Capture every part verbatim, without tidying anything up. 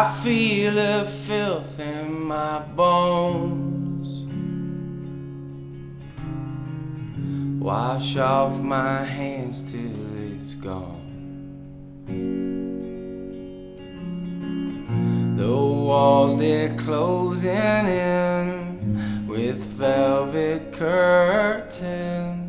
feel the filth in my bones. Wash off my hands till it's gone. The walls, they're closing in with velvet curtains.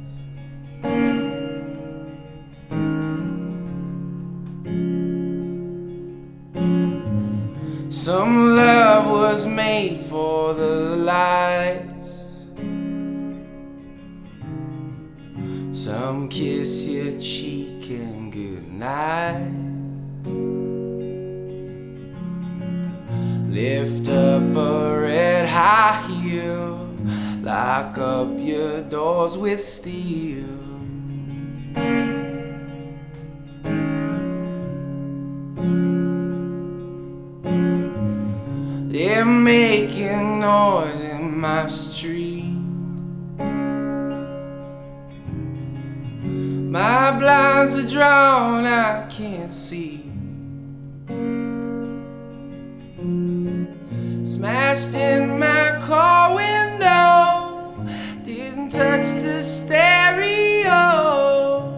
Some love was made for the lights. Some kiss your cheek and goodnight. Lift up a red high heel, lock up your doors with steel. They're making noise in my street. My blinds are drawn, I can't see. Smashed in my car window, didn't touch the stereo.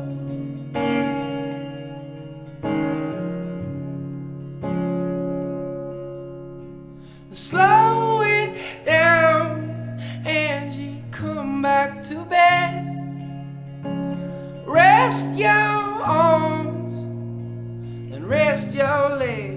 Slow it down, Angie, come back to bed. Rest your arms and rest your legs.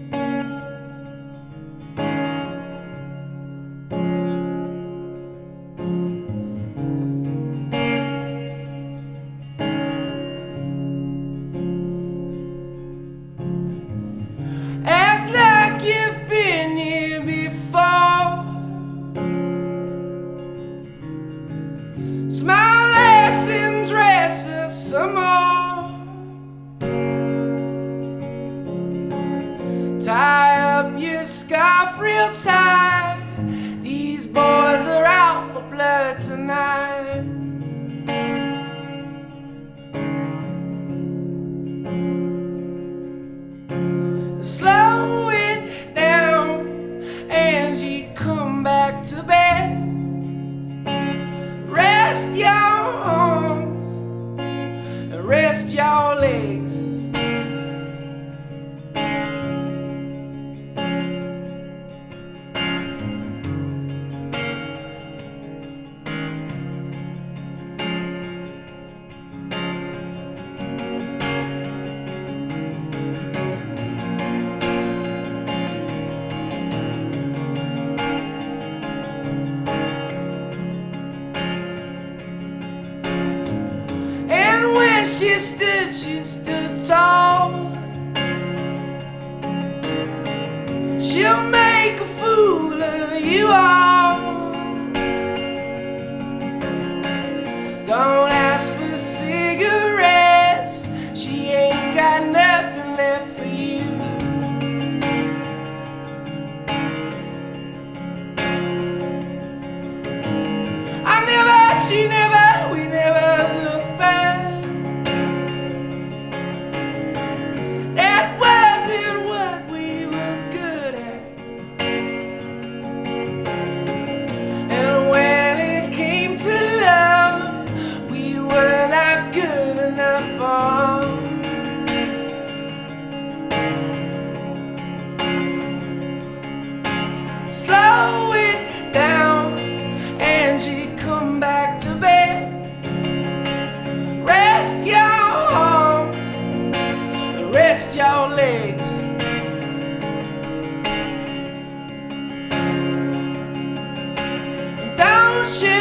Act like you've been here before. Smile less and dress up some more. Tie up your scarf real tight. These boys are out for blood tonight. Slow it down, Angie, come back to bed. Rest your arms and rest your legs. She stood, she stood tall. She'll make a fool of you all. Don't ask for cigarettes, she ain't got nothing left for you. I never, she never, we never looked back. Slow it down, Angie, come back to bed. Rest your arms, rest your legs. Don't you